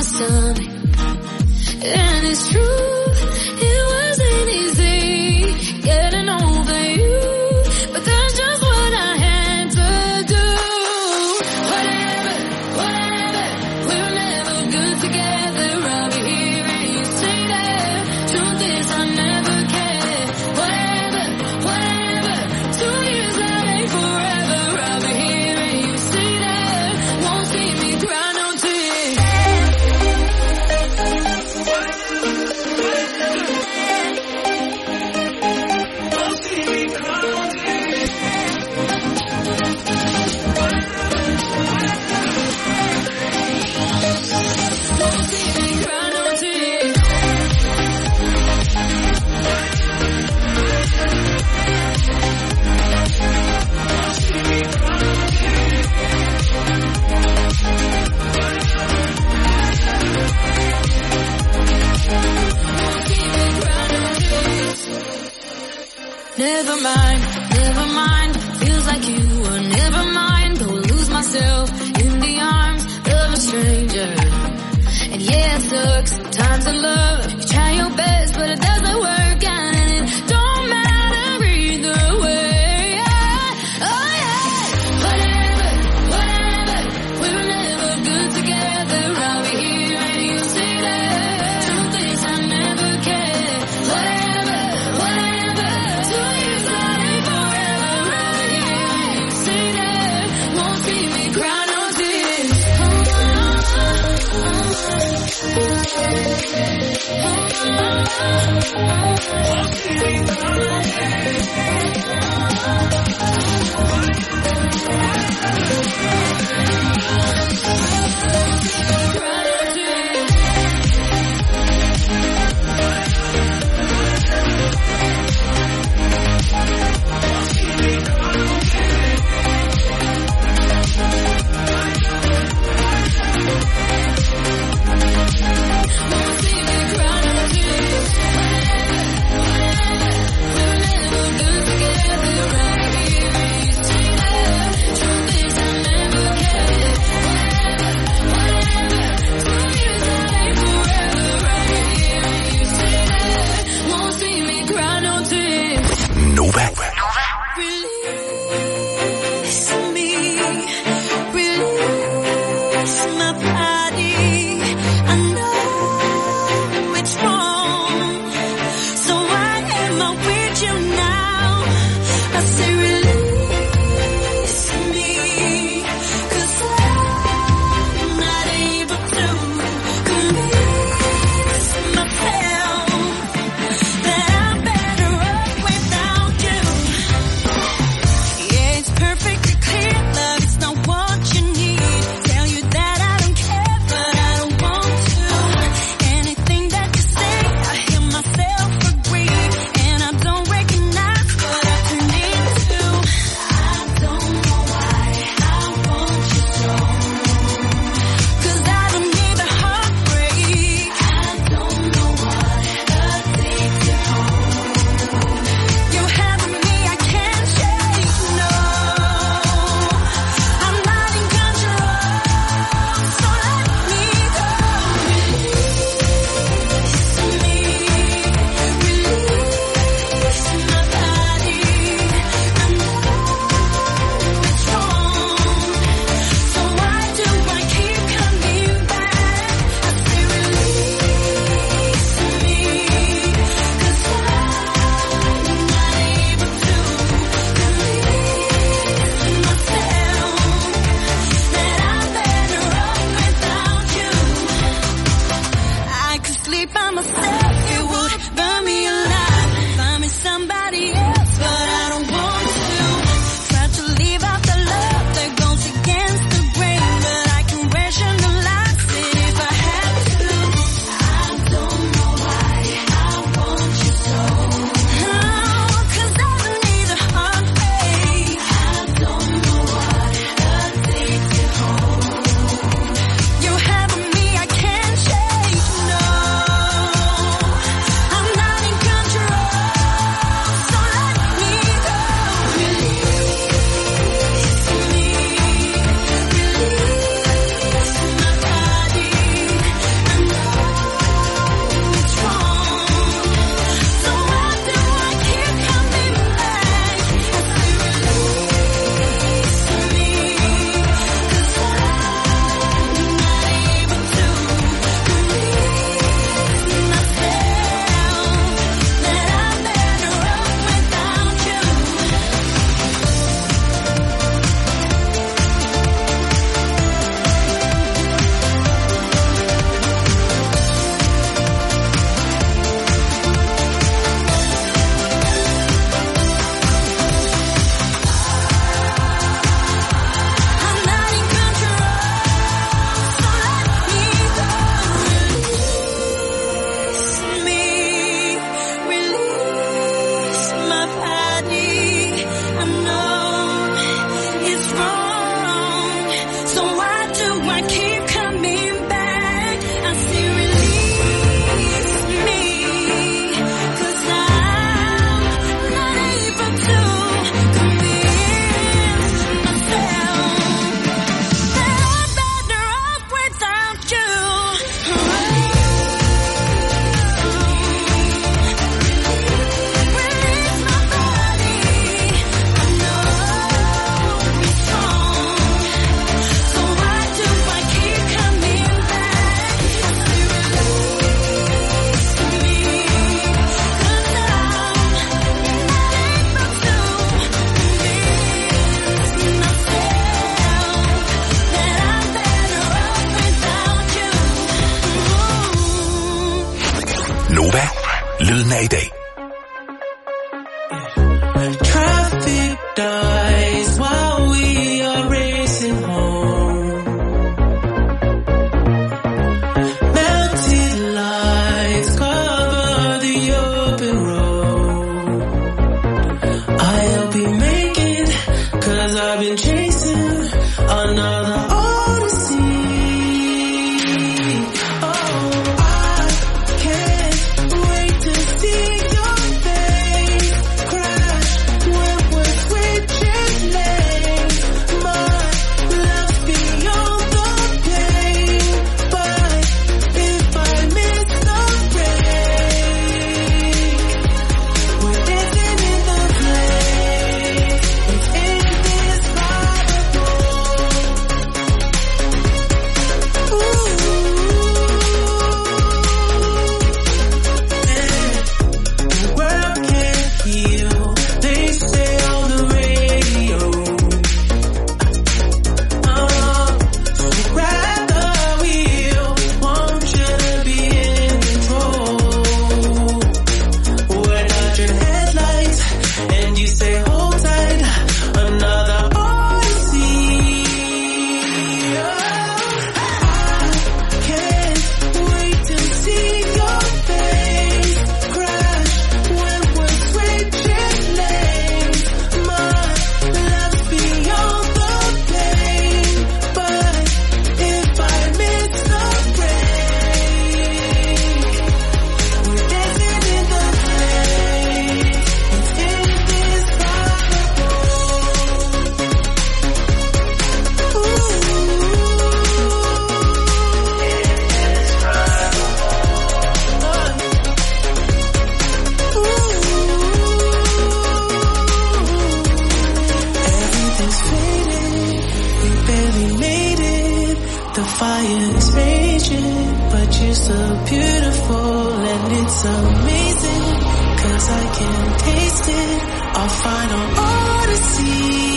my stomach. And it's true, it wasn't easy getting over you, but that's just what I had to do. Whatever, we were never good together. I'll be here and you say that. Truth is I never cared. Whatever, 2 years that ain't forever. I'll be here and you say that. Won't see me cry no tears. Never mind, feels like you were never mind. Go lose myself in the arms of a stranger. And yeah, it sucks sometimes in love. You try your best, but it doesn't work out, and it don't matter either way. Oh yeah, whatever, we were never good together. I'll be here and you say that. Truth is I never cared. Whatever, 2 years that ain't forever. I'll be here and you say that. Won't see me cry no tears. Perfectly clear, love, it's not what you need. Tell you that I don't care, but Lyden af i dag. Traffic dies while we are racing home. Melted lights cover the open road. I'll be making, 'cause I've been chasing another odyssey. Oh, I can't wait to see your face crash when we're switching lanes. My love's beyond the pain, but if I miss the break, we're dancing in the play. It's indescribable. The world can't heal, they say on the radio. So grab the wheel, want you to be in control. We're not your headlights, and you say hold tight, another odyssey. I can't wait to see your face crash when we're switching lanes. My love's beyond the pain, but if I miss the break, we're dancing in the play. It's indescribable. Everything's faded, we barely made it. The fire is raging, but you're so beautiful and it's amazing. 'Cause I can taste it, our final odyssey.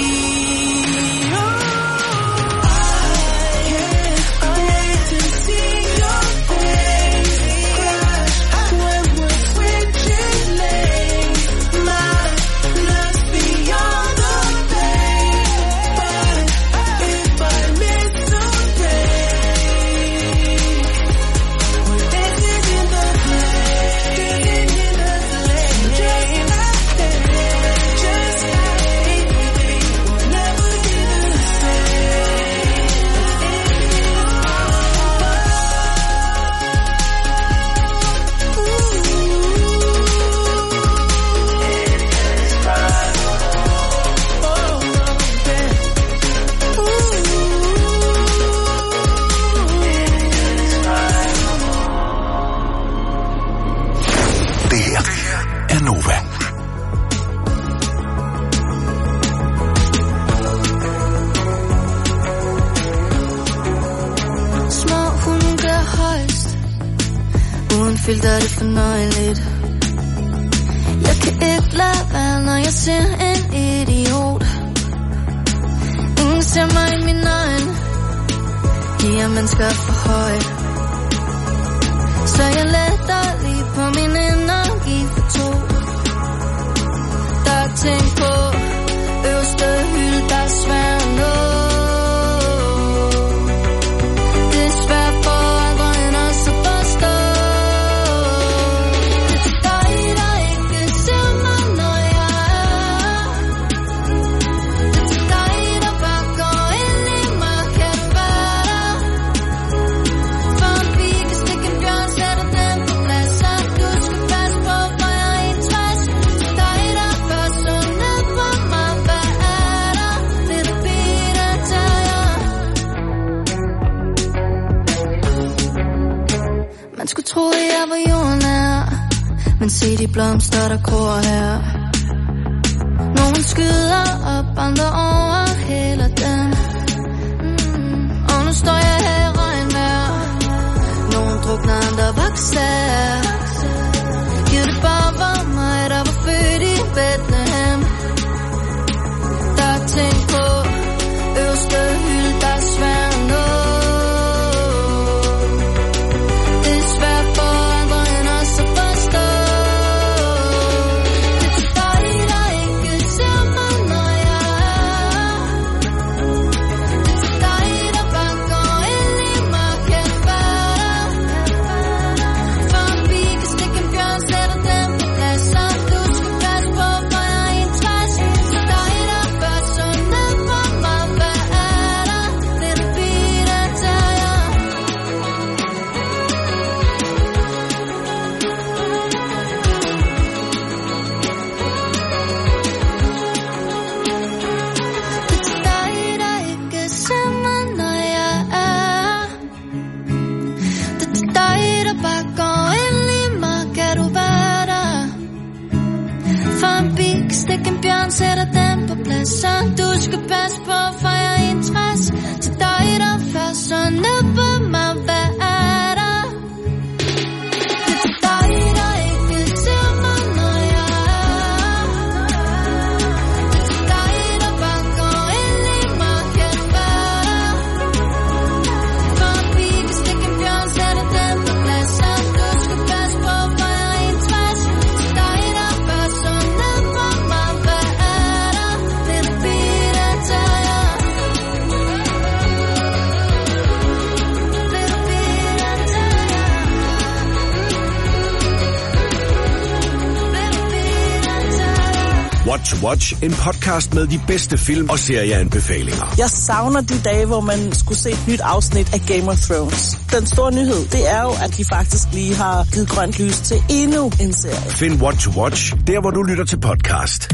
I can't wait to see your face crash when we're switching lanes. My love's beyond the pain, but if I miss the break, we're dancing in the play, dancing in the play, just like we'll never be the same. Det her er Nova. Små hunde gør højst. Uden filter er det fornøjeligt. Jeg kan ikke lade være, når jeg ser en idiot. Ingen ser mig i min øjne. De er mennesker for højt. Så jeg letter lige på min energi for to. Der er ting på øverste hylde, der er svært at nå. Det er svært for andre end os at forstå. Det er dig, der ikke ser mig, når jeg er. Det er dig, der bare går ind i mig. Kan du være der? For en pige kan stikke en bjørn, sætter den på plads. Så du skal passe på, for jeg er en tværs. Det er dig, der gør sådan ned for mig. Hvad er der? Lille pige, der tager jeg. Man skulle tro, at jeg var jordnær, men se de blomster, der gror her. Nogle skyder op, andre overhælder den. Og nu står jeg her i regnvejr. Nogle drukner, andre vokser. Giv det bare var mig, der var født i Bethlehem. Der er ting på øverste hylde, der er svært at nå. Det er svært for andre end os at forstå. så du skal passe på, for jeg er interesse til dig, der først så ned på mig, hvad er der? Det er dig, der ikke ser mig, når jeg er. Det er dig, der bare går ind i mig, kan være der. For at vi kan stikke en bjørn, sætte den på plads, så du skal passe på, for jeg er interesse til dig, der først så ned på mig, hvad er der? Little bit of time. Little bit of time. Little bit of time. What to Watch, en podcast med de bedste film og serieanbefalinger. Jeg savner de dage, hvor man skulle se et nyt afsnit af Game of Thrones. Den store nyhed, det er jo, at de faktisk lige har givet grønt lys til endnu en serie. Find What to Watch, der hvor du lytter til podcast.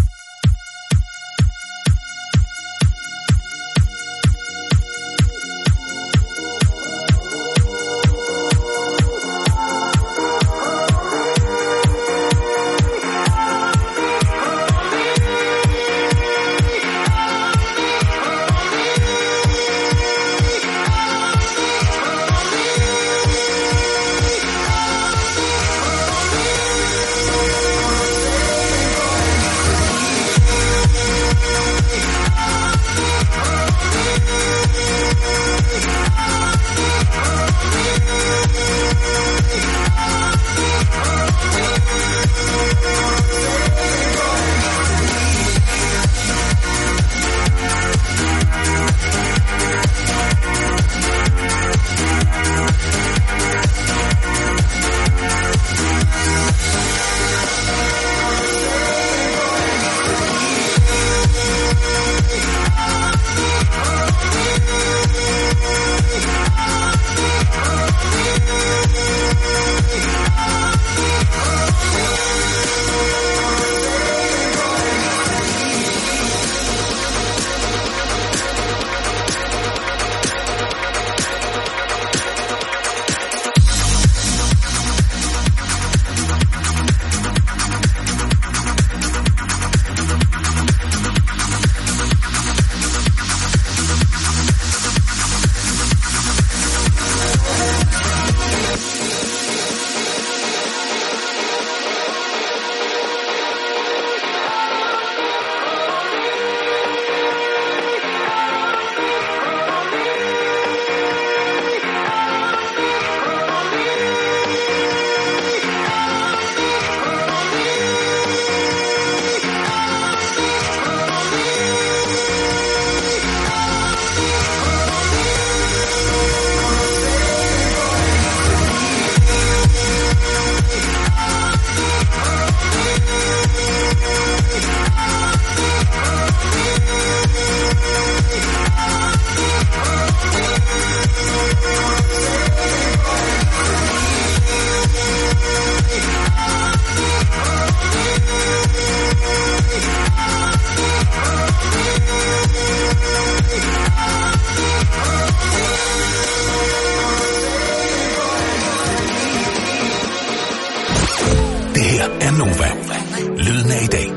er Nova. Lyden af i dag.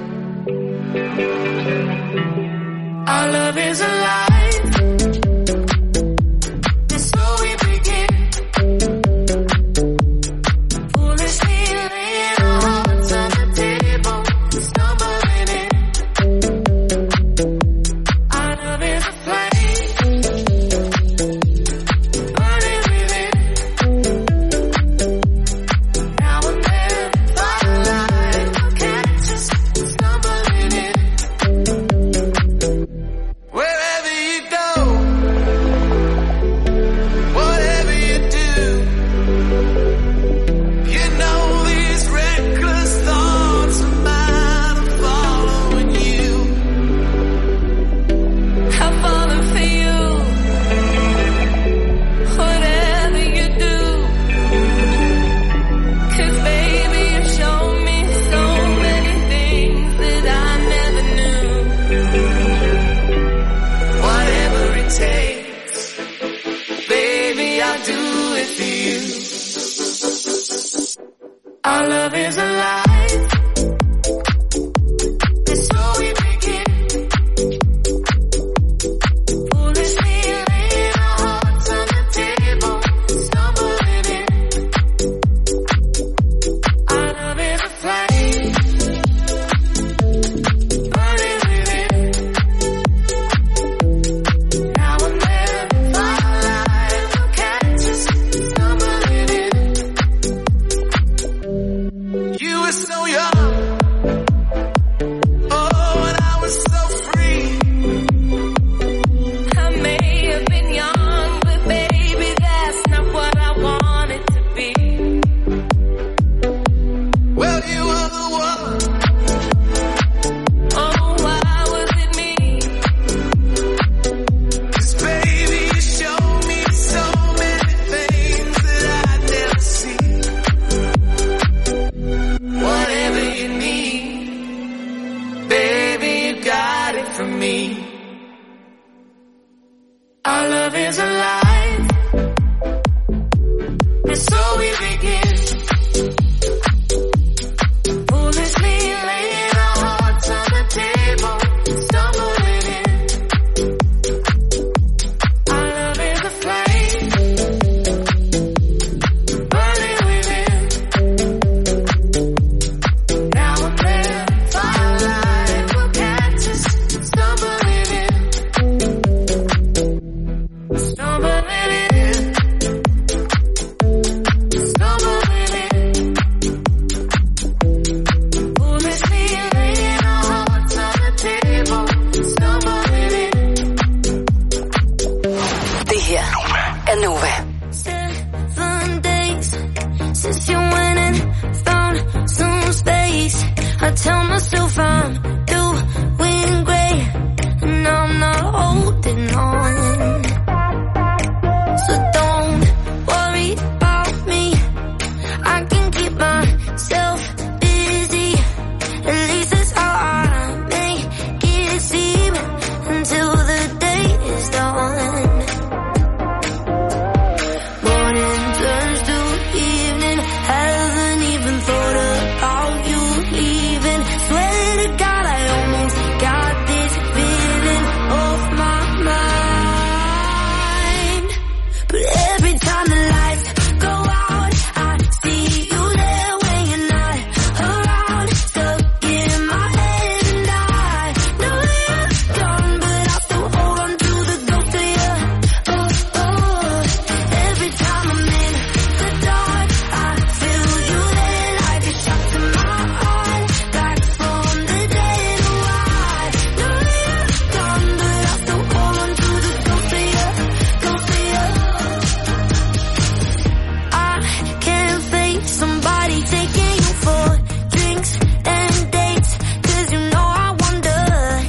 Our love is alive. And so we begin. Foolishly laying our hearts on the table, stumbling in. Our love is a flame, burning within. Now and then, firelight catch us stumbling in. Wherever you go, whatever you do, you know these reckless thoughts of mine are following you. I'm falling for you, whatever you do. 'Cause baby, you showed me so many things that I never knew. Whatever it takes, baby, I'll do it for you. Our love is alive, and so we begin. since you went and found some space. I tell myself I'm doing great, and I'm not holding on. So don't worry about me, I can keep myself busy. At least that's how I make it seem, until the day is done. Morning turns to evening, haven't even thought about you leaving. Swear to God I almost got this feeling off my mind. But every time the lights go out, I see you there when you're not around. Stuck in my head and I know you're gone, but I still hold on to the ghost of you. Oh, oh. Every time I'm in the dark, I feel you there like a shot to my heart. Back from the dead, oh, I know you're gone, but I still hold on to the ghost of you, ghost of you. I can't face somebody taking you for drinks and dates, 'cause you know I wonder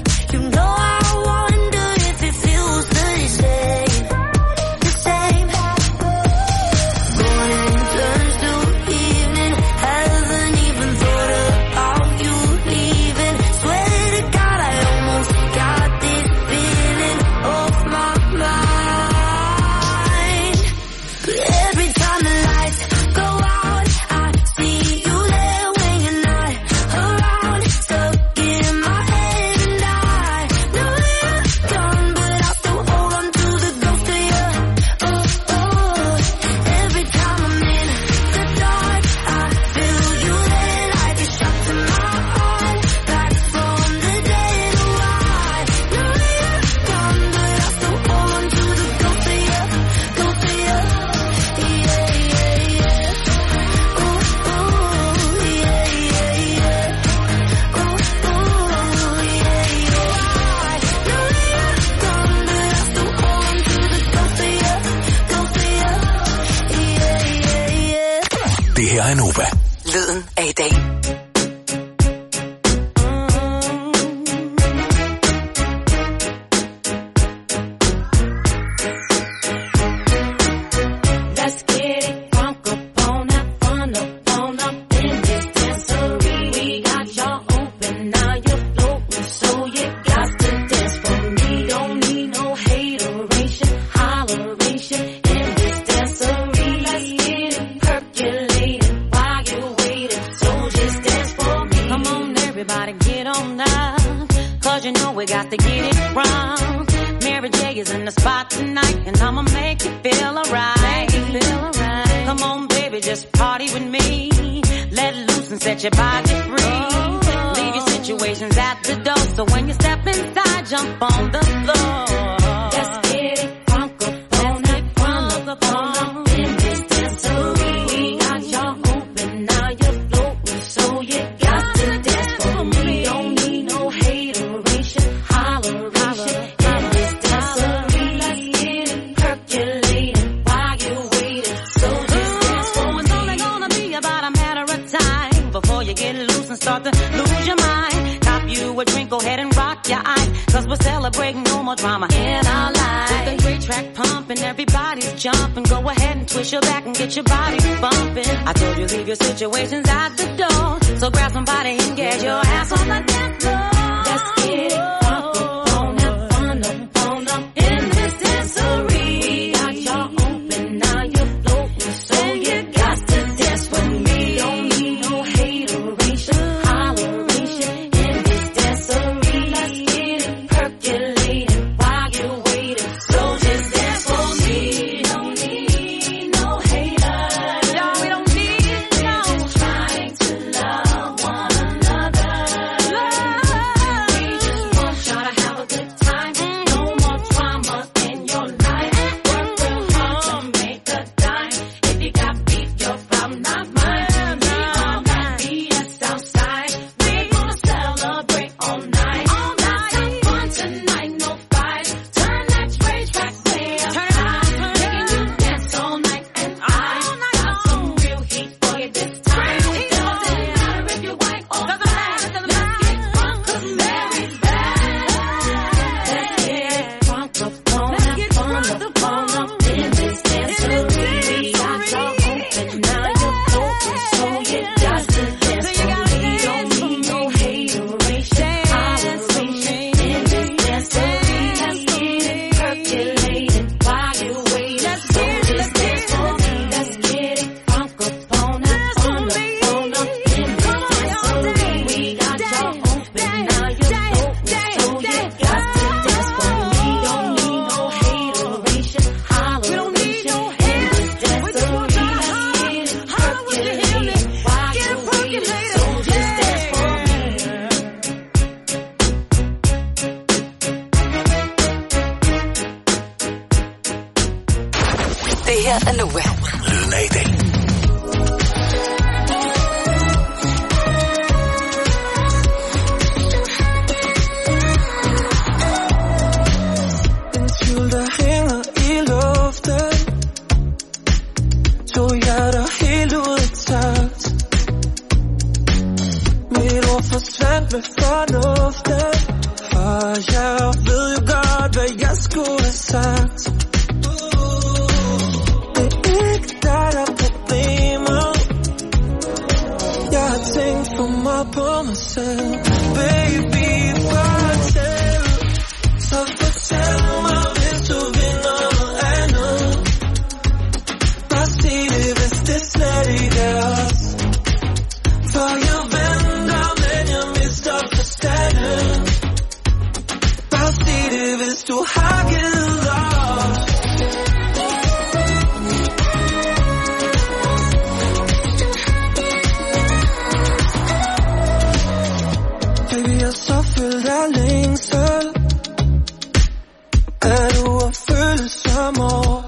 if it feels the same, the same. Morning turns to evening, haven't even thought about you leaving. Swear to God I almost got this feeling off my mind. But every time the lights go out, I see you there when you're not around. Stuck in my head and I know you're gone, but I still hold on to the ghost of you. Oh, oh. Every time I'm in the dark, I feel you there like a shot to my heart. Back from the dead, oh, I know you're gone, but I still hold on to the ghost of you, ghost of you. Yeah, yeah, yeah. Ooh, ooh, yeah, yeah, yeah. Ooh, ooh, yeah, yeah. I know you're gone, but I still hold on to the ghost of you, ghost of you. Yeah, yeah, yeah. Det her er Nova. Lyden af i dag. Let's get it crunk up on that fun up in this dancery. We got y'all open, now you're floating, so you got to dance for me. Don't need no hateration, holleration in this dancery. Let's get it percolating while you're waiting, so just dance for me. Come on everybody, get on up, 'cause you know we got to get it wrong. Mary J is in the spot tonight, and I'ma make you feel alright. Come on, baby, just party with me. Let loose and set your body free. Leave your situations at the door, so when you step inside, jump on the floor. Let's get it crunk up on that fun up in this dancery. We got y'all open, now you're floating, so you got to dance for me. Don't need no hateration, holleration in this dancery. Let's get it percolating while you're waiting, so just dance for me. It's only gonna be about a matter of time before you get loose and start to lose your mind. Cop you a drink, go ahead and rock your eye, 'cause we're celebrating no more drama in our lives. With the great track pumping, everybody's jumping. Go ahead and twist your back and get your body bumping. I told you leave your situations at the door, so grab somebody and get your ass on the dance floor. Let's get it crunk up on that fun up in this dancery. We got y'all open, now you're floating, so you got to dance with me. Don't need no hateration, holleration in this dancery. Let's get it percolating while you're waiting, so just dance for me. Don't need no haters, y'all, we don't need no. Just trying to love one another. We just want Nova. Lyden af i dag. En tvivl, der hænger i luften. To hjerter helt ud af takt. Mit ord forsvandt med fornuften. Og jeg ved jo godt, hvad jeg skulle have sagt. Det er ikke dig, der er problemer. Jeg har tænkt for meget på mig selv. Baby, fortæl. Så fortæl mig, hvis du vil noget andet. Bare sig det, hvis det slet ikke er os. For jeg venter, men jeg mister forstanden. Bare sig det, hvis du har givet op. Baby, jeg er så fyldt af længsel. Er du at føle som år?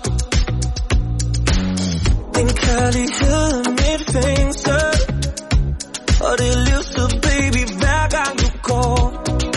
Din kærlighed er mit fængsel. Og det er livstid, baby, hver gang du går.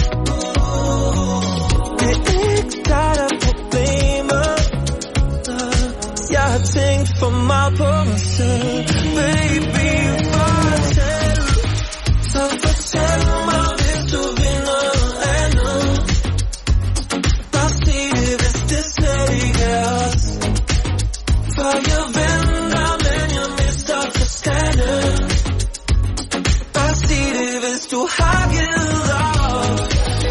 Det er ikke dig, der er problemer. Jeg har tænkt for meget på mig selv. Baby, fortæl. Så fortæl mig, hvis du vil noget andet. Bare sig det, hvis det slet ikke er os. For jeg venter, men jeg mister forstanden. Bare sig det, hvis du har givet op.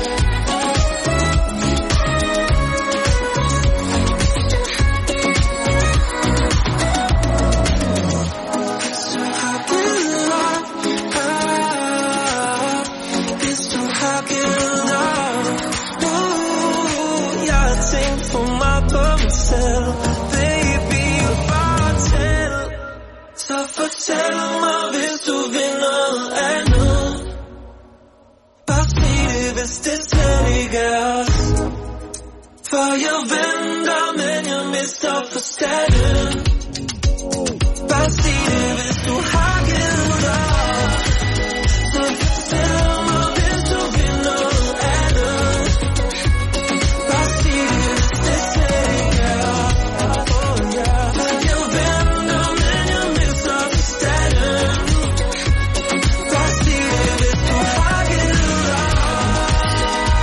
Hvis du har givet op. Jeg har tænkt for meget på mig selv. Baby, fortæl. Så fortæl mig, hvis du vil noget andet. Bare sig det, hvis det slet ikke er os. For jeg venter, men jeg mister forstanden. Bare sig det, hvis du har givet op. Så fortæl mig, hvis du vil noget andet. Bare sig det, hvis det slet ikke er os. For jeg venter, men jeg mister forstanden. Bare sig det, hvis du har givet op.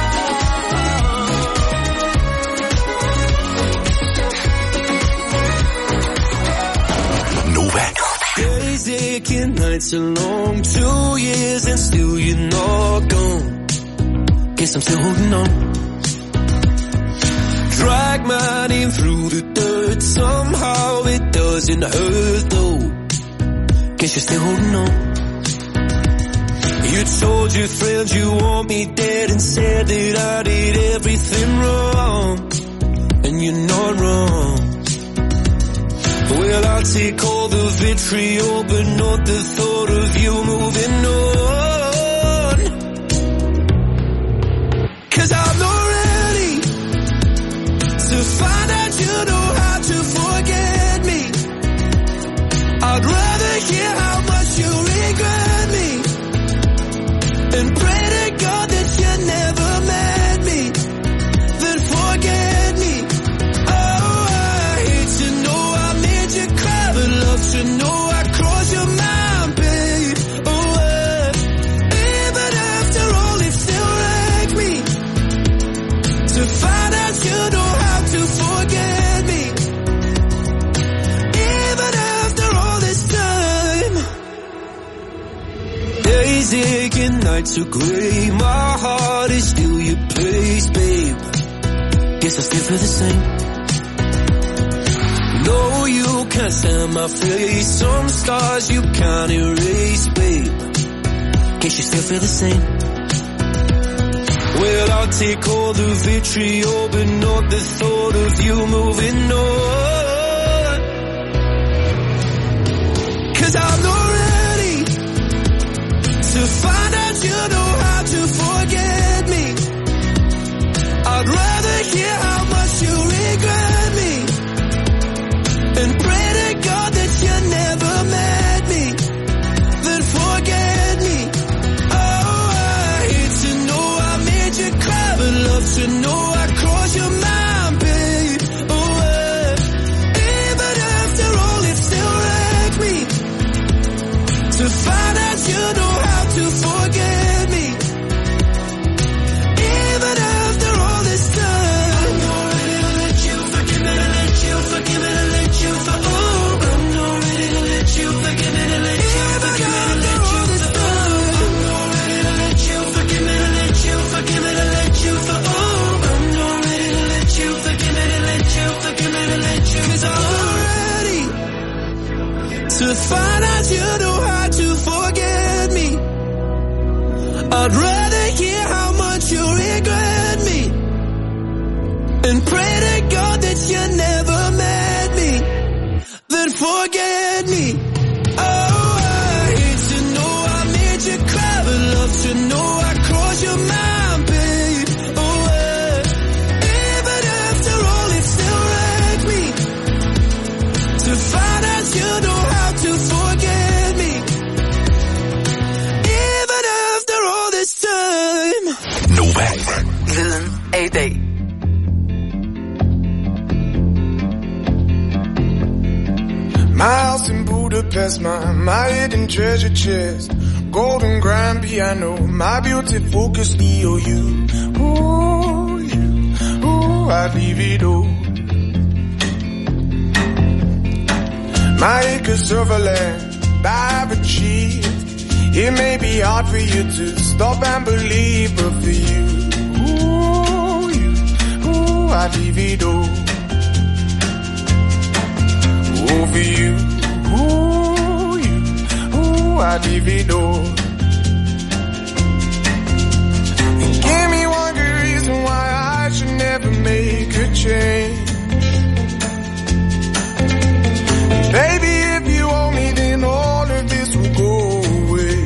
Nova. Days aching, nights are long. 2 years and still you're not gone. Guess I'm still holding on. Drag my name through the dirt. Somehow it doesn't hurt though. Guess you're still holding on. You told your friends you want me dead and said that I did everything wrong. And you're not wrong. Well, I'll take all the vitriol, but not the thought of you moving on. 'Cause I'm not ready to find out you know how to forget me. I'd rather hear how much you regret me and pray to God that you never met me than forget me. Oh, I hate to know I made you cry, but love to know I crossed your mind, babe. Oh, even after all, it still wrecked me to find out you know how to forget me. Even after all this time. Days aching, nights are gray. My heart is still your place, babe. Guess I still feel the same. No, you can't stand my face. Some scars you can't erase, babe. Guess you still feel the same. Well, I'll take all the vitriol, but not the thought of you moving on. 'Cause I'm not ready to find out you know how to forget me. I'd rather hear how much you regret me and pray to to find out you know how to forget me. I'd rather hear how much you regret me and pray to God that you never met me, then forget me. Oh, I hate to know I made you cry, but love to know I crossed your mind, babe. Oh, even after all, it still wrecked me to find out you know how to forget me, even after all this time. Nova. Lyden af i dag. My house in Budapest, my hidden treasure chest, golden grand piano, my beauty focus, EOU. Ooh, I'd leave it all. My acres of land I've achieved. It may be hard for you to stop and believe, but for you, I'd leave it all. Oh, for you, I'd leave it all. And give me one good reason why I should never make a change. Baby, if you owe me, then all of this will go away.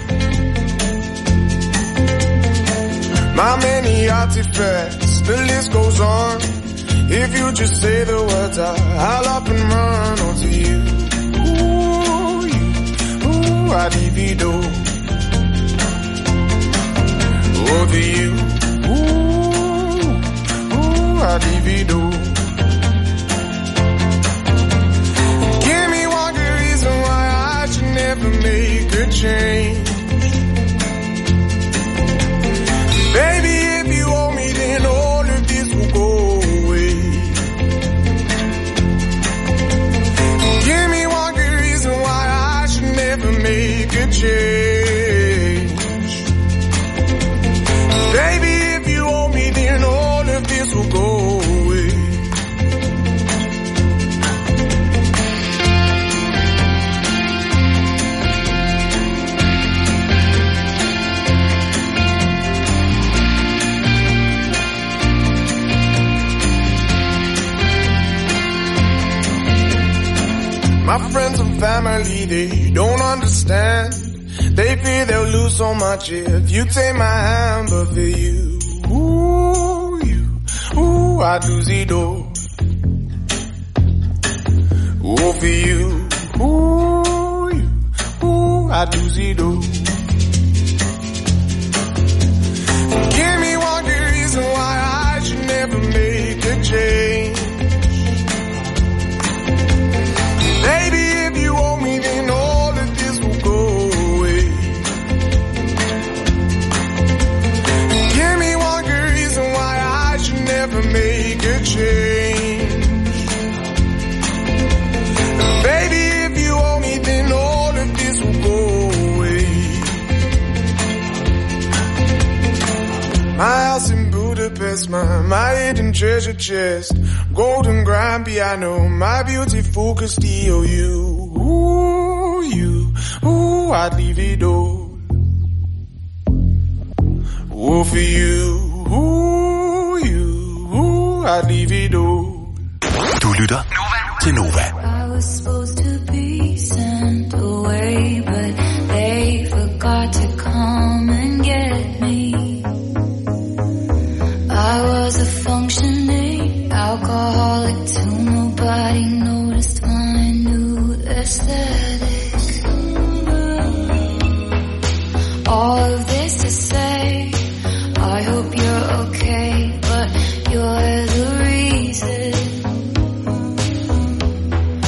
My many artifacts, the list goes on. If you just say the words, I'll up and run onto you. I'd leave it all. Oh, for you. I'd leave it all. Give me one good reason why I should never make a change. Baby, if you owe me, then all of this will go away. Give me one good reason why I should never make a change. Baby, if you owe me, then all of this will go away. My friends and family, they don't understand. They fear they'll lose so much if you take my hand, but for you, I'd lose it all. Oh, for you, I'd lose it all. Give me one good reason why I should never make a change. Baby, if you owe me, then all of this will go away. Give me one good reason why I should never make a change. Baby, if you owe me, then all of this will go away. My house in Budapest, my hidden treasure chest, golden grand piano, my beauty focus, EOU. I'd leave it all. Oh, for you, I'd leave it all. Du lytter til Nova. I was supposed to be sent away, but they forgot to come and get me. I was a functioning alcoholic till nobody noticed my new aesthetic. All of this to say, I hope you're okay, but you're the reason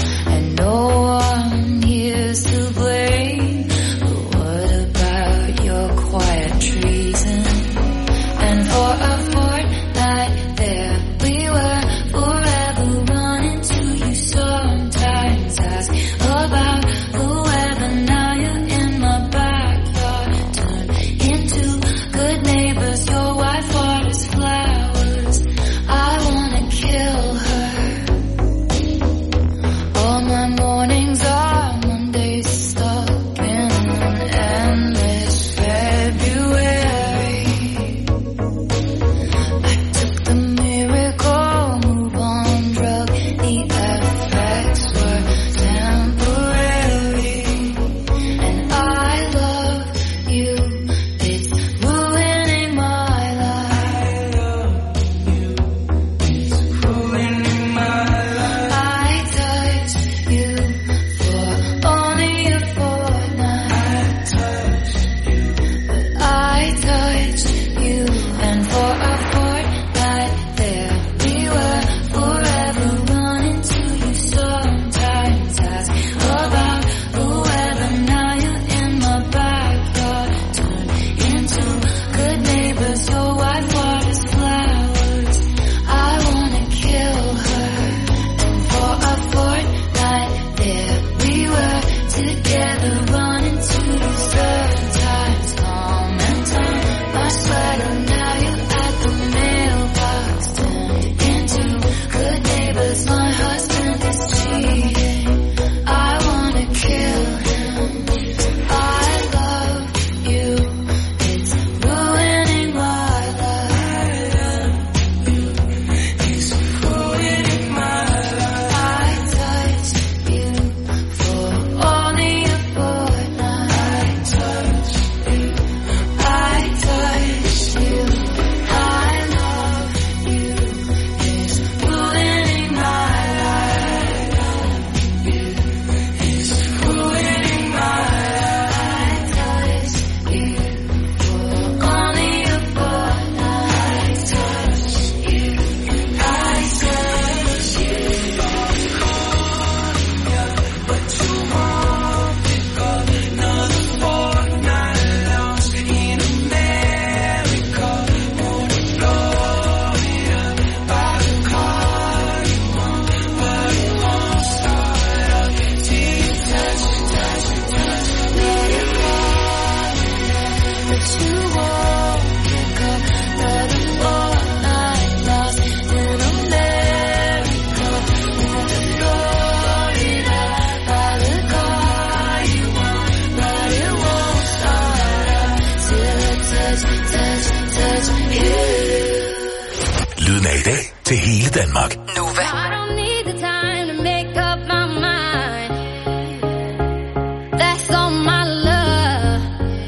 Lyden af i dag til hele Danmark. Nova. I don't need the time to make up my mind. That's all my love.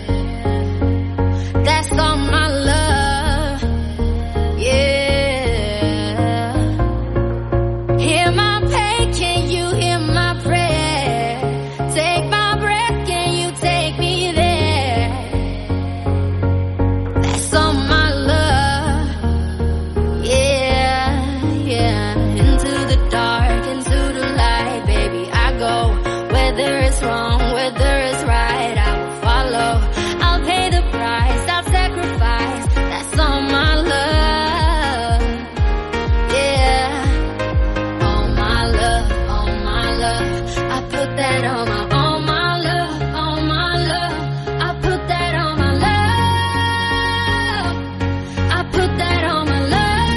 That's all my love. Yeah. Hear my pain, can you hear my prayer? Take my breath, can you take me there? That's all my love. Yeah, yeah. Into the dark, into the light, baby, I go. Whether it's wrong, whether it's right, I will follow. I'll pay the price, I'll sacrifice. That's all my love. Yeah. All my love, all my love. I put that on my all my love, all my love. I put that on my love. I put that on my love.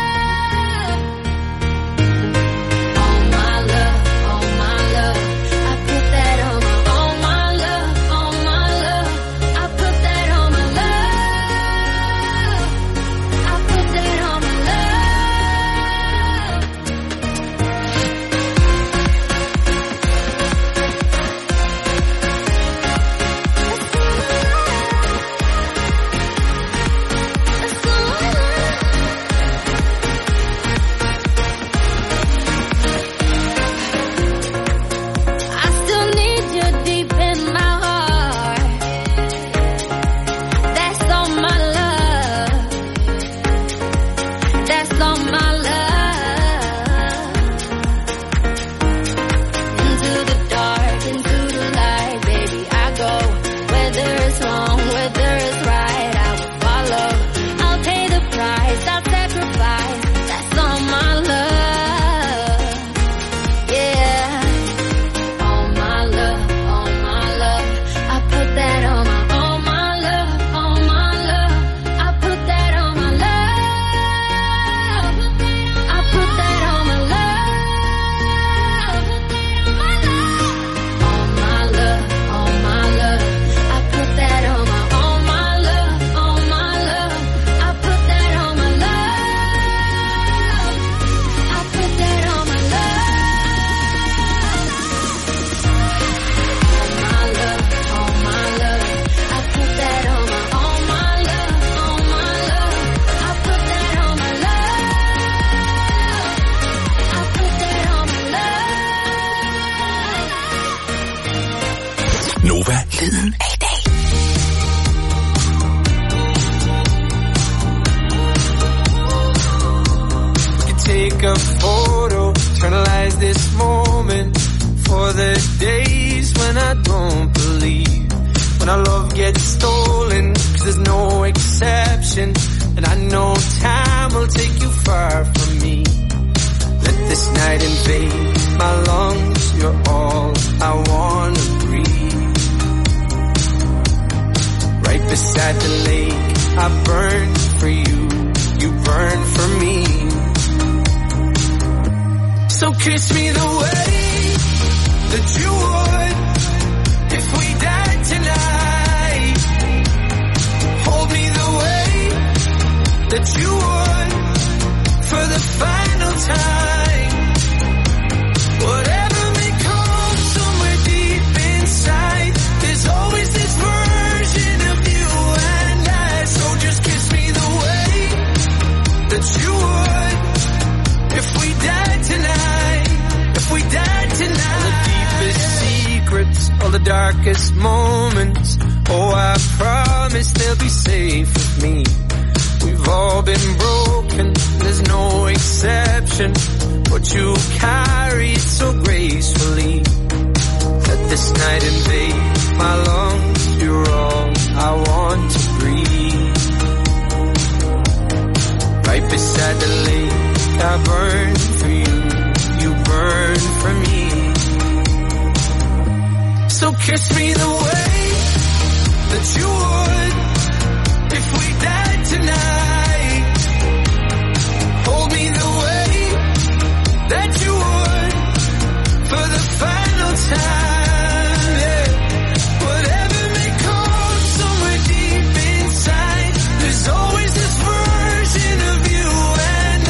All my love, all my love. I put that on my all my love, all my love. I put that on my love. I put that on my love. I still need you deep in my heart. That's all my love. That's all my love. Into the dark, into the light, baby, I go. Whether it's wrong, whether it's right, I will follow. I'll pay the price, I'll sacrifice. That's all my love. Yeah. All my love, all my love. I put that on my all my love, all my love. I put that on my love. I put that on my love. All my love, all my love. I put that on my all my love, all my love. I put that on my love. I put that on my love. All my love, all my love. I put that on my all my love, all my love. I put that on my love. I put that on my love. Nova, lyden af i dag. You take a photo, eternalize this moment for the days when I don't believe, when our love gets stolen, 'cause there's no exception, and I know time will take you far from me. Let this night invade my lungs, you're all I wanna breathe. Right beside the lake, I burn for you, you burn for me. So kiss me the way that you would if we died tonight. Hold me the way that you would for the final time. Whatever may come somewhere deep inside, there's always this version of you and I. So just kiss me the way that you would if we died tonight. If we died tonight. All the deepest secrets, all the darkest moments, oh, I promise they'll be safe with me. We've all been broken, there's no exception, but you carry it so gracefully. Let this night invade my lungs, you're all I want to breathe. Right beside the lake, I burn for you, you burn for me. So kiss me the way that you would if we died tonight. Hold me the way that you would for the final time. Yeah. Whatever may come somewhere deep inside, there's always this version of you and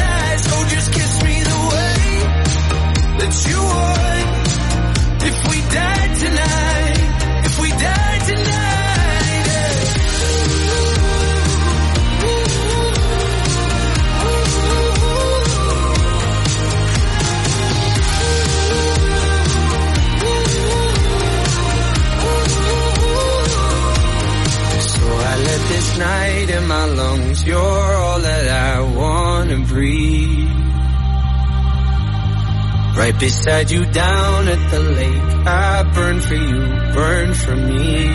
you're all that I wanna breathe. Right beside you down at the lake, I burn for you, burn for me.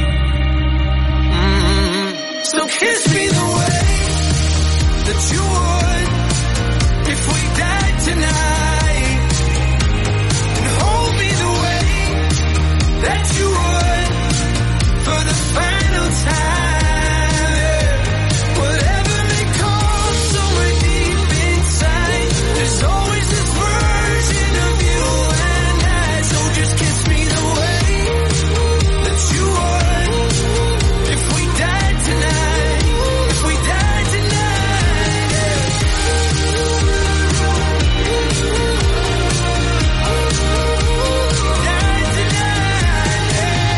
So kiss me the way that you would if we died tonight, and hold me the way that you would for the final time. Whatever may come somewhere deep inside, there's always this version of you and I. So just kiss me the way that you would if we died tonight, if we died tonight, yeah. Died tonight, yeah.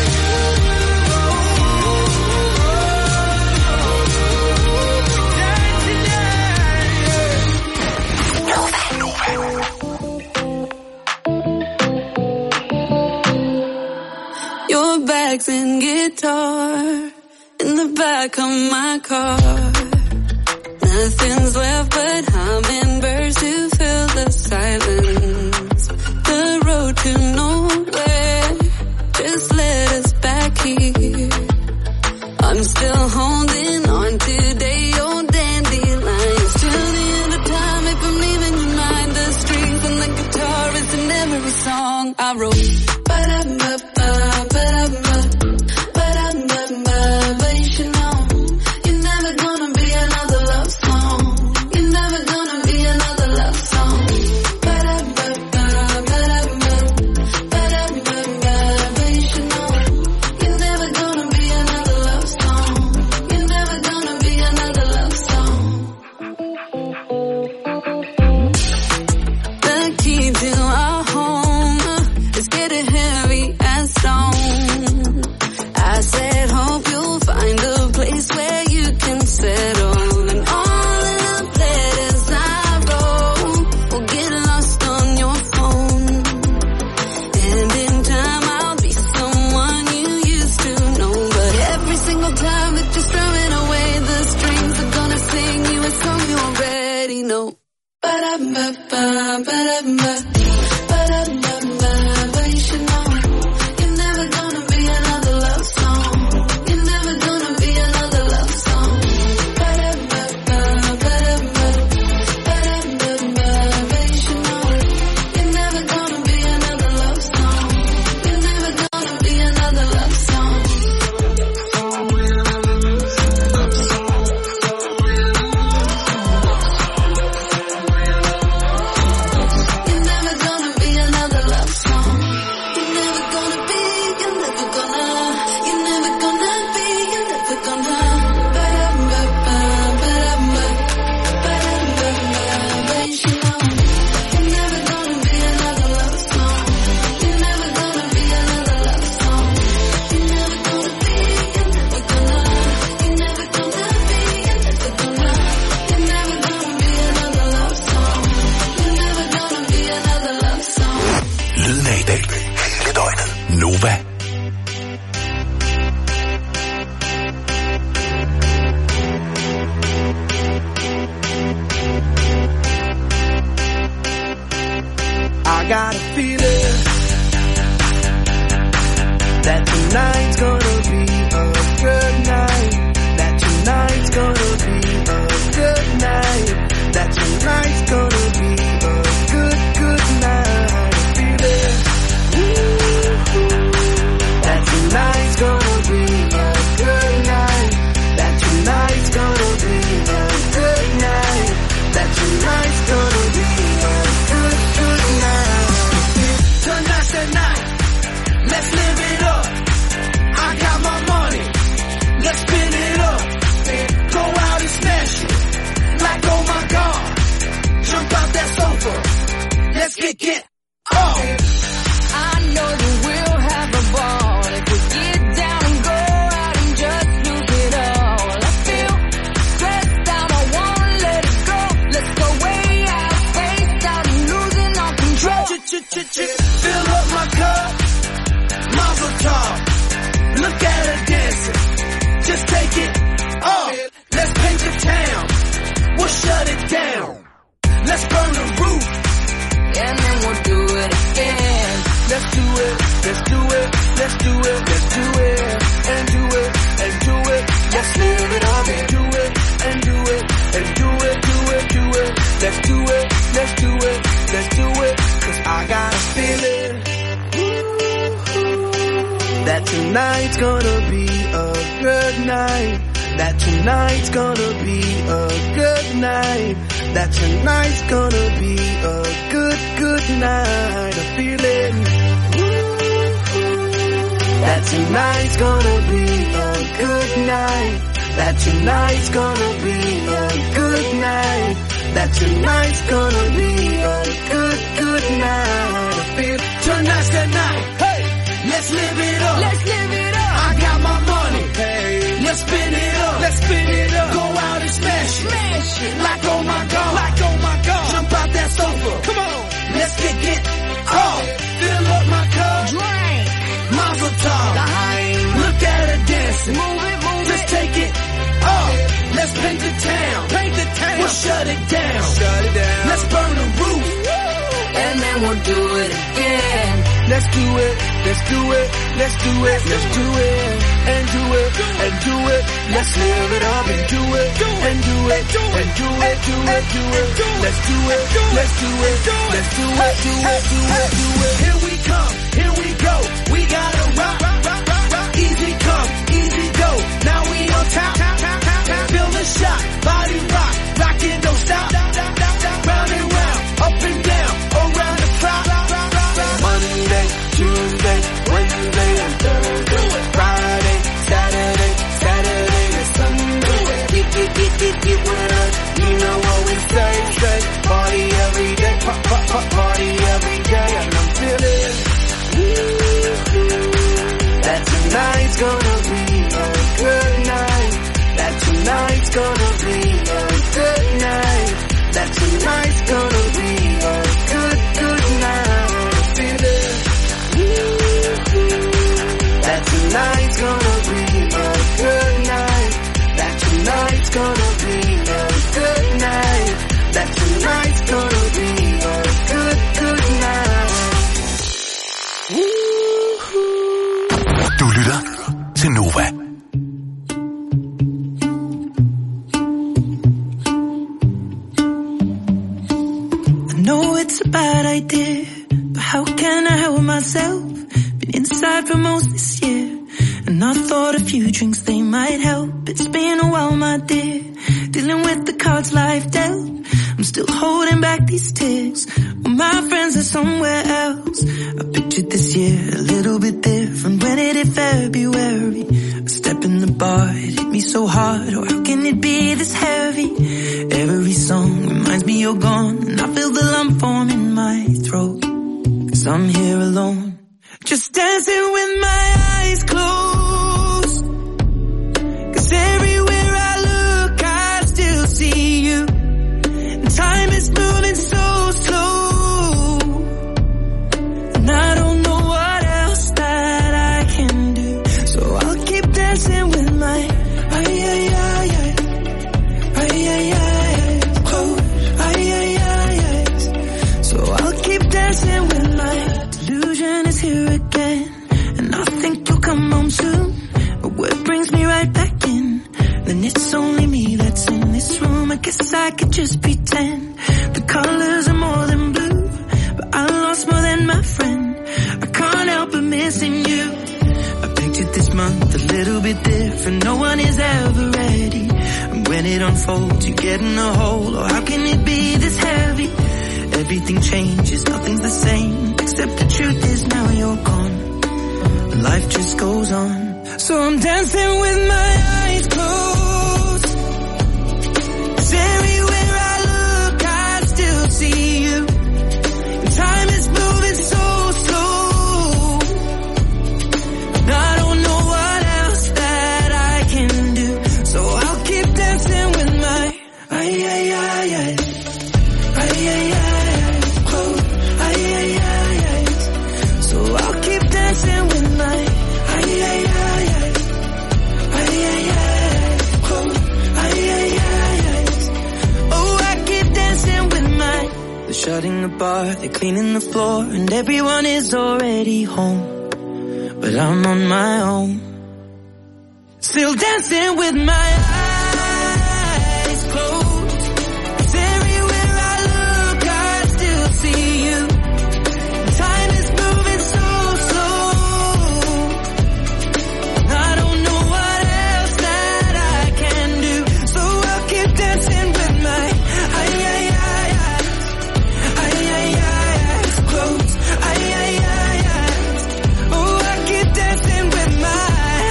Your bags and guitar in the back of my car. Nothing's left but hummingbirds to fill the silence. The road to nowhere just led us back here. I'm still holding on today, old dandelions. Till the end of time, if I'm leaving your mind, the strings and the guitar is in every song I wrote. Ba-da-ba-ba, ba-da-ba, ba-da-ba-ba, but you should know you're never gonna be another love song. You're never gonna be another love song. Ba-da-ba-ba, ba-da-ba, ba-da-ba-ba, but you should know you're never gonna be another love song. You're never gonna be another love song. The key to our home is getting heavy and stone. I said, hope you'll find a place where you can settle. And all of the letters I wrote will get lost on your phone. And in time I'll be someone you used to know. But every single time that you're strumming away, the strings are gonna sing you a song you already know. Ba-da-ba-ba, ba-da-ba, ba-da-ba-ba, but you should know you're never gonna be another love song. You're never gonna be another love song. Ba-da-ba-ba, ba-da-ba, ba-da-ba-ba, but you should know you're never gonna be another love song. You're never gonna be another love song. You're never gonna be another love song. You're never gonna be, you're never gonna, you're never gonna be, you're never gonna. Ba-da-ba-ba, ba-da-ba, ba-da-ba-ba, but you should know you're never gonna be another love song. You're never gonna be another love song. You're never gonna be, you're never gonna, you're never gonna be, you're never gonna, you're never gonna be another love song. You're never gonna be another love song. Lyden af i dag. Hele døgnet. Nova. I got a feeling that tonight's gonna be a good night. That tonight's gonna be a good night. That tonight's gonna be a good, good night. I feel it. Ooh. let's do it, let's do it, let's do it, and do it, and do it. Let's live it up and do it, and do it, and do it, do it, do it. Let's do it, let's do it, let's do it. 'Cause I got a feeling that tonight's gonna be a good night. That tonight's gonna be a good night. That tonight's gonna be a good, good night. A feeling that tonight's gonna be a good night. That tonight's gonna be a good night. That tonight's gonna be a good, good night. I feel tonight's the night. Hey, let's live it up. Let's live it up. I got my money. Hey, let's spin it up. Let's spin it up. Go out and smash it. Smash it. Like oh my god. Like oh my god. Jump out that sofa. Come on. Let's kick it off. Fill up my cup. Drink. Mazel tov. Look at her dancing. Move it, move it. Just take it off. Let's paint the town. Paint the town. We'll shut it down. Shut it down. Let's burn the roof. And then we'll do it again. Let's do it. Let's do it. Let's do it. Let's do it. And do it. And do it. Let's live it up and do it. And do it. And do it. Do it. Do it. Let's do it. Let's do it. Let's do it. Do it. Do it. Do it. Here we come. Here we go. We gotta rock. Easy come. Easy go. Now we on top. Feel the shot. Body rock. Rockin' don't stop. Round and round. Up and down. Around the clock. Monday, Tuesday, Wednesday, and Thursday. Friday, Saturday, Saturday and Sunday. Get with us. You know what we say. Party every day. Party every day. And I'm feeling that tonight's gonna be a good night. That tonight's gonna be a good night. That tonight's gonna be a good, good night. I feel it. That tonight's gonna be a good night. That tonight's gonna be a good night. That tonight's gonna be a good, good night. Du lytter til Nova. It's a bad idea, but how can I help myself? Been inside for most this year, and I thought a few drinks they might help. It's been a while, my dear, dealing with the cards life dealt. I'm still holding back these tears, well, my friends are somewhere else. I pictured this year a little bit different. When it hit February, a step in the bar, it hit me so hard. Oh, how can it be this heavy? Every song reminds me you're gone, and I feel the lump form in my throat. 'Cause I'm here alone, just dancing with my eyes closed. 'Cause everywhere I look, I still see you. And time is moving so slow, and I don't know what else that I can do. So I'll keep dancing with my dancing with my delusion is here again, and I think you'll come home soon. But what brings me right back in? Then it's only me that's in this room. I guess I could just pretend the colors are more than blue, but I lost more than my friend. I can't help but missing you. I pictured this month a little bit different. No one is ever ready, and when it unfolds, you get in a hole. Or how can it be this heavy? Everything changes, nothing's the same, except the truth is now you're gone. Life just goes on. So I'm dancing with my eyes closed. 'Cause everywhere I look, I still see you. And time is moving so slow, and I don't know what else that I can do. So I'll keep dancing with my So I'll keep dancing with my shutting the bar, they're cleaning the floor, and everyone is already home. But I'm on my own, still dancing with my eyes closed. 'Cause everywhere I look, I still see you. Time is moving so slow. I don't know what else that I can do, so I'll keep dancing with my eyes closed. Oh, I keep dancing with my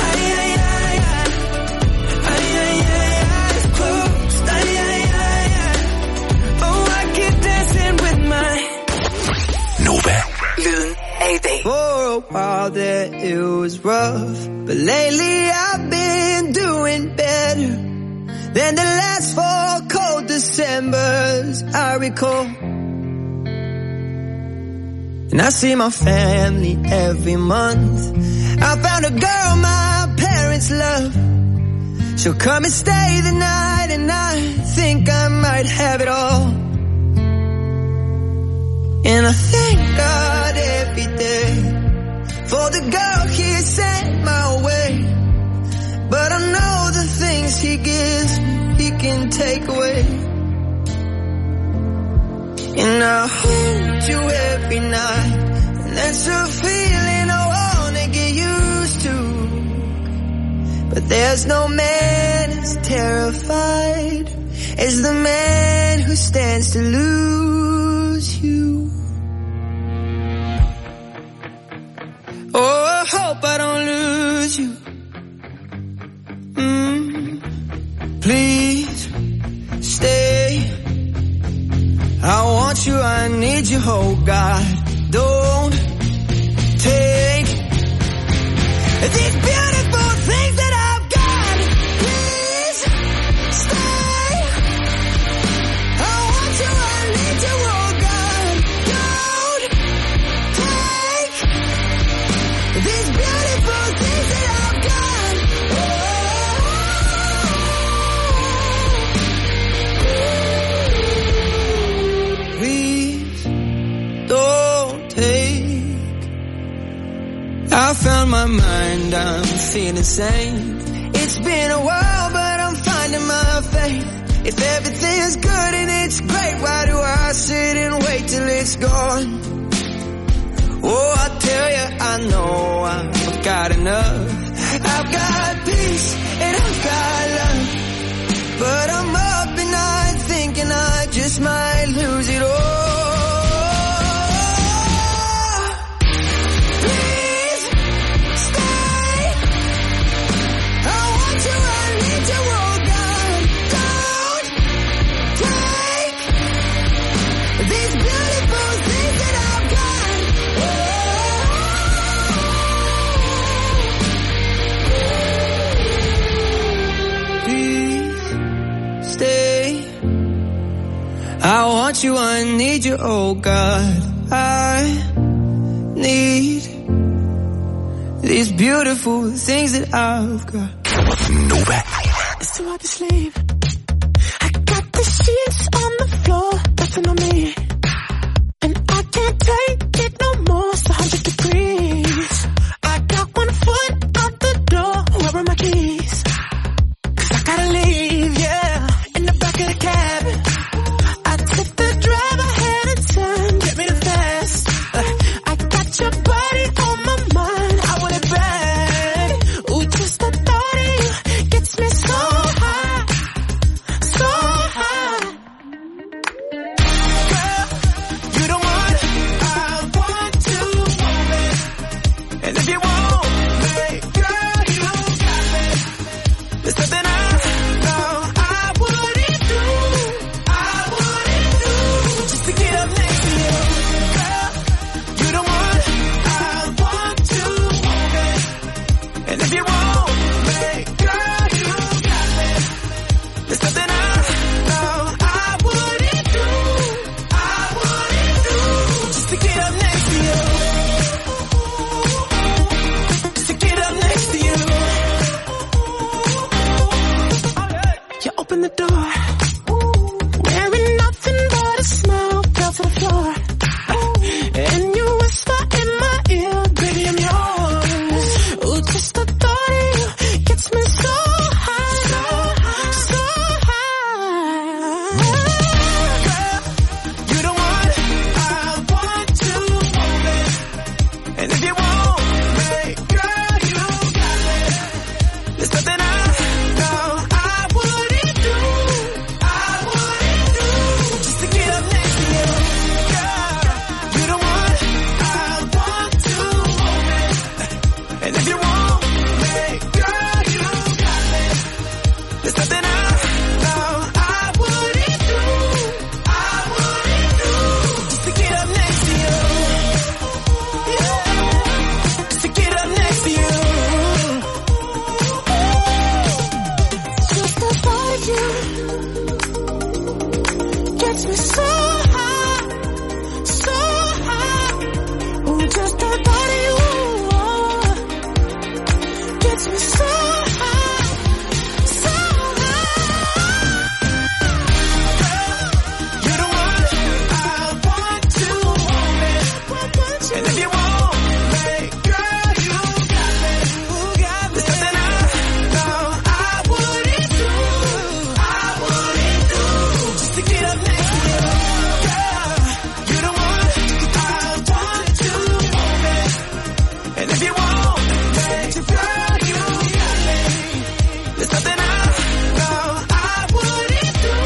eyes closed. Oh, I keep dancing with my Nova. Lyden af i dag. For a while there it was rough, but lately I've been doing better than the last 4 cold Decembers I recall. And I see my family every month. I found a girl my parents love. She'll come and stay the night, and I think I might have it all. And I thank God every day for the girl he sent my way. But I know the things he gives me, he can take away. And I hold you every night, and that's a feeling I wanna get used to. But there's no man as terrified as the man who stands to lose you. Oh, I hope I don't lose you. Please stay. I want you, I need you, oh God. Don't take these beautiful things that I've got. Please stay. I want you, I need you, oh God. Don't take these beautiful things that I've got. Please don't take. I found my mind, I'm feeling sane. It's been a while, but I'm finding my faith. If everything's good and it's great, why do I sit and wait till it's gone? Oh, I tell you, I know I've got enough. I've got peace and I've got love, but I'm up at night thinking I just might lose it all. Please stay. I want you, I need you, oh God. Don't take these beautiful things that I've got. Please stay. I want you, I need you, oh God. I need these beautiful things that I've got. Nova. It's too hard to sleep. I got the sheets on the floor, nothing on me. And I can't take it no more, it's 100 degrees. I got one foot out the door, where are my keys? 'Cause I gotta leave, yeah, in the back of the cab. I took the drive ahead of time, get me the fast. I got your body on my mind, I want it bad. Ooh, just the thought of you gets me so high, so high. Girl, you the one I've And if you want me, girl, you got me. There's nothing I wouldn't do. Just to get up next to you. Yeah. Just to get up next to you. Just the thought of you gets me so high, so high. Just the thought of you gets me so high, so high. You're the one I want to hold me. And if you want me, girl, you got me. There's nothing I wouldn't do. Just to get up next to you. Girl, you're the one I want to hold me. And if you want me, girl, you got me. There's nothing I wouldn't do.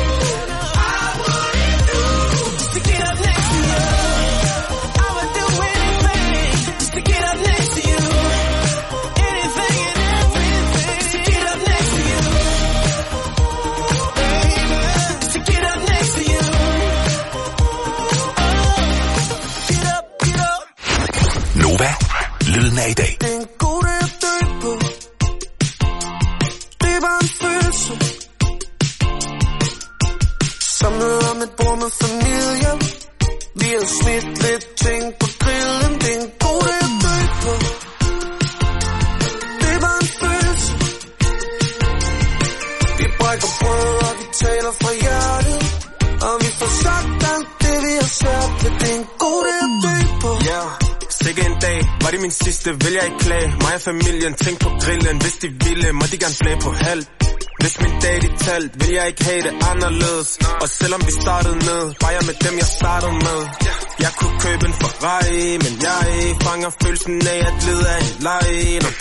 Just to get up next to you. I would do anything just to get up next to you. Anything and everything just to get up next to you. Baby, just to get up next to you. Get up, get up. Nova, lyden af i dag. Det er en god dag at dø på. Det var en følelse. Samlet om et bord med familien. Vi har smidt lidt ting på grillen. Det er en god dag at dø på. Det var en følelse. Vi brækker brød og vi taler fra hjertet. Og vi får sagt alt det vi har svært ved. Det er en god dag at dø på. Ja, sikke en dag. Var det min sidste, vil jeg ikke klage. Mig og familien, tænk på grillen. Hvis de ville, må de gerne flage på halv. Hvis min dag de talt, vil jeg ikke have det anderledes. Og selvom vi startede ned, var jeg med dem jeg startede med. Jeg kunne købe en Ferrari, men jeg fanger følelsen af at lede af en leg. Når